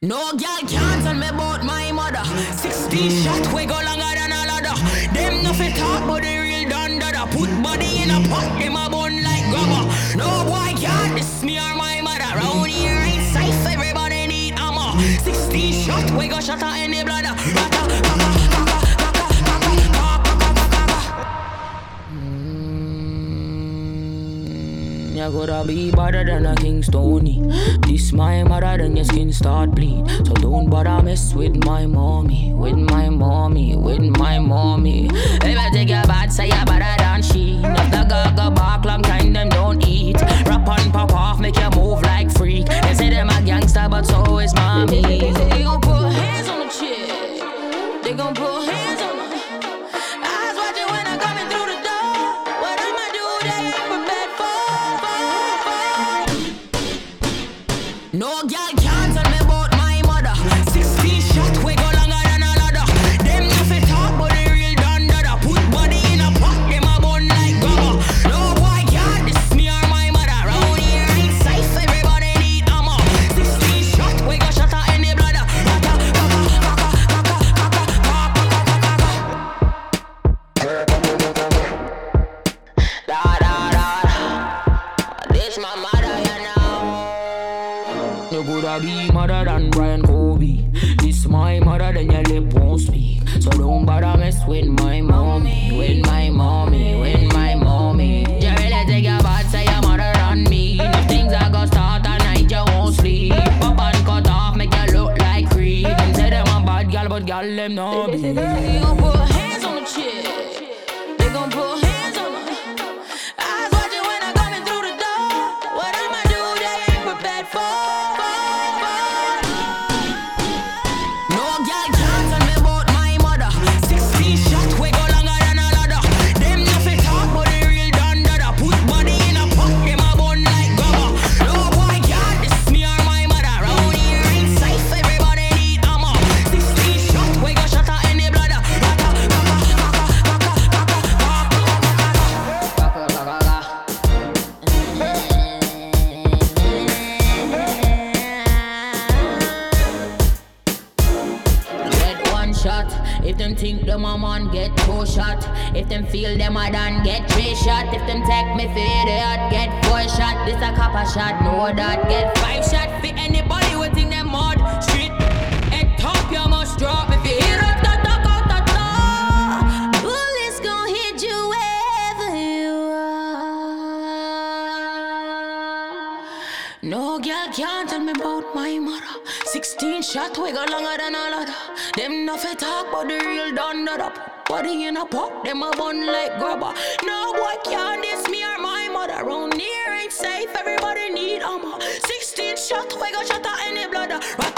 No girl can't tell me about my mother. 16 shot, we go longer than a ladder. Them nothing talk but the real done dada. Put body in a pot, them a bun like grabber. No boy can't diss me or my mother. Round here ain't safe, everybody need ammo. 16 shot, we go shatter any bladder. You gotta be better than a King Stony. This my mother, then your skin start bleed. So don't bother mess with my mommy, with my mommy, with my mommy. If I take your bad, say you better than she. If the gaga bark long time, them don't eat. Rap and pop off, make you move like freak. They say them a gangster, but so is mommy. They gon' put hands on the chick. They gon' put hands on the eyes watching when I'm coming through the door. What I'ma do, they ain't prepared for. No girl can't tell me about my mother. 16 shot, we go longer than a ladder. Them nothing talk but the real done dada. Put body in a pot, them a bun like grabber. No boy can't diss me or my mother. Round here ain't safe, everybody need ammo. 16 shot, we go shatter any bladder. This my mother, you know. You coulda be mother than Brian Kobe. This my mother, then your lip won't speak. So don't bother mess with my mommy, with my mommy, with my mommy. You really take your bad, say your mother than me. If things are gonna start at night, you won't sleep. Pop and cut off, make you look like creep. Them say them a bad girl, but girl them no be. They gon' put hands on the chick. They gon' put hands on her. Eyes watching when I'm coming through the door. What I'ma do, they ain't prepared for. No girl can't tell me about my mother. 16 shot, we go longer than a ladder. Them nothing talk but the real done dada. Put body in a pot, them a bun like grabber. No boy can't diss me or my mother. Round here ain't safe, everybody need ammo. 16 shot, we go shatter any bladder. Get one shot. If them think them a man, get 2 shot. If them feel them a done, get 3 shot. If them take me for idiot, get 4 shot. This a copper shot, know that. Get 5 shot for anybody who think them mud. Street, head top, you must drop. If you hear it, bullets gon' hit you wherever you are. No girl can't tell me about my mother. 16 shot, we go longer than a ladder. Them nothing talk but the real done dada. Body in a pot, them a bun like grabber. No boy can't diss me or my mother. Round here ain't safe, everybody need ammo. 16 shot, we go shatter any bladder.